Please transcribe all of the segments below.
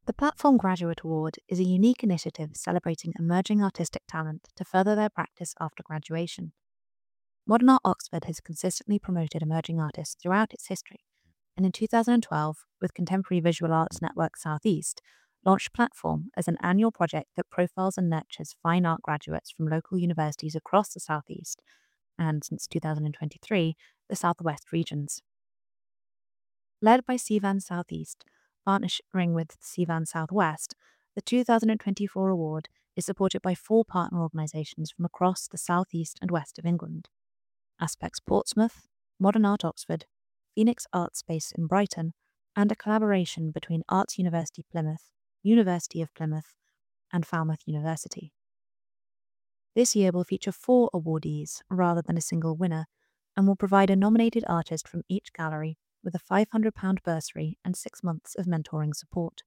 The Platform Graduate Award is a unique initiative celebrating emerging artistic talent to further their practice after graduation. Modern Art Oxford has consistently promoted emerging artists throughout its history, and in 2012, with Contemporary Visual Arts Network Southeast, launched Platform as an annual project that profiles and nurtures fine art graduates from local universities across the Southeast, and since 2023, the Southwest regions. Led by CVAN Southeast, partnering with CVAN Southwest, the 2024 award is supported by 4 partner organisations from across the southeast and west of England: Aspects Portsmouth, Modern Art Oxford, Phoenix Art Space in Brighton, and a collaboration between Arts University Plymouth, University of Plymouth, and Falmouth University. This year will feature 4 awardees rather than a single winner, and will provide a nominated artist from each gallery with a £500 bursary and 6 months of mentoring support.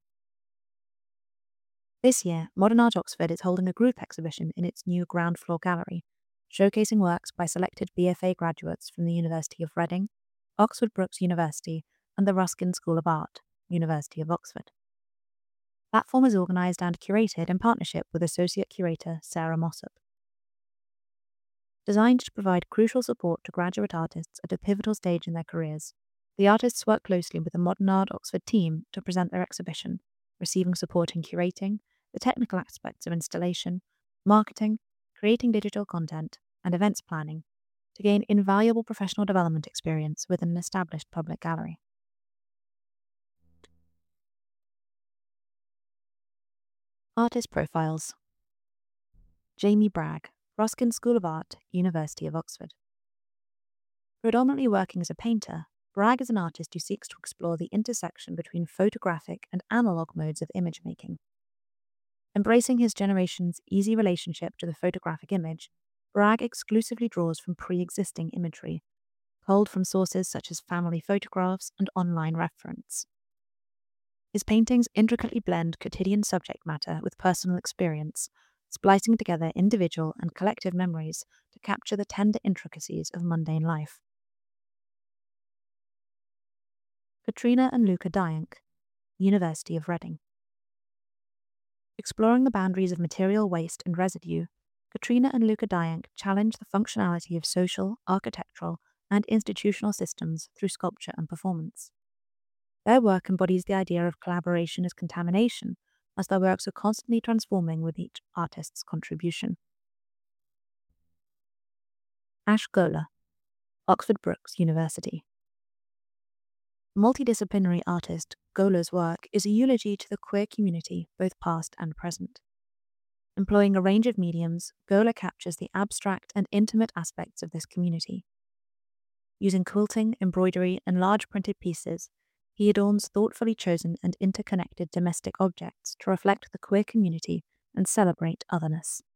This year, Modern Art Oxford is holding a group exhibition in its new ground floor gallery, showcasing works by selected BFA graduates from the University of Reading, Oxford Brookes University, and the Ruskin School of Art, University of Oxford. Platform is organised and curated in partnership with Associate Curator Sarah Mossop. Designed to provide crucial support to graduate artists at a pivotal stage in their careers, the artists work closely with the Modern Art Oxford team to present their exhibition, receiving support in curating, the technical aspects of installation, marketing, creating digital content, and events planning, to gain invaluable professional development experience within an established public gallery. Artist Profiles. Jamie Bragg, Ruskin School of Art, University of Oxford. Predominantly working as a painter, Bragg is an artist who seeks to explore the intersection between photographic and analog modes of image making. Embracing his generation's easy relationship to the photographic image, Bragg exclusively draws from pre-existing imagery, culled from sources such as family photographs and online reference. His paintings intricately blend quotidian subject matter with personal experience, splicing together individual and collective memories to capture the tender intricacies of mundane life. Katrina and Luca Diank, University of Reading. Exploring the boundaries of material waste and residue, Katrina and Luca Diank challenge the functionality of social, architectural, and institutional systems through sculpture and performance. Their work embodies the idea of collaboration as contamination, as their works are constantly transforming with each artist's contribution. Ash Gola, Oxford Brookes University. Multidisciplinary artist, Gola's work is a eulogy to the queer community, both past and present. Employing a range of mediums, Gola captures the abstract and intimate aspects of this community. Using quilting, embroidery, and large printed pieces, he adorns thoughtfully chosen and interconnected domestic objects to reflect the queer community and celebrate otherness.